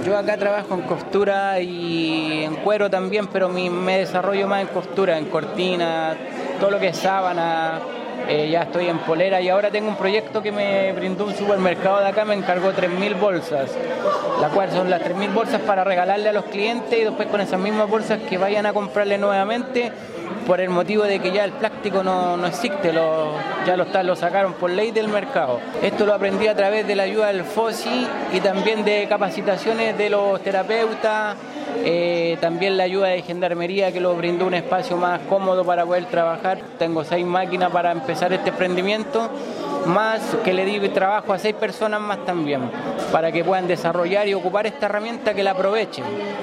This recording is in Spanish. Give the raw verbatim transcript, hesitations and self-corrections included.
Yo acá trabajo en costura y en cuero también, pero mi, me desarrollo más en costura, en cortina, todo lo que es sábana. Eh, ya estoy en polera y ahora tengo un proyecto que me brindó un supermercado de acá, me encargó tres mil bolsas, la cual son las tres mil bolsas para regalarle a los clientes y después con esas mismas bolsas que vayan a comprarle nuevamente, por el motivo de que ya el plástico no, no existe, lo, ya lo, está, lo sacaron por ley del mercado. Esto lo aprendí a través de la ayuda del FOSI y también de capacitaciones de los terapeutas, eh, también la ayuda de Gendarmería que lo brindó un espacio más cómodo para poder trabajar. Tengo seis máquinas para empezar este emprendimiento, más que le di trabajo a seis personas más también, para que puedan desarrollar y ocupar esta herramienta, que la aprovechen.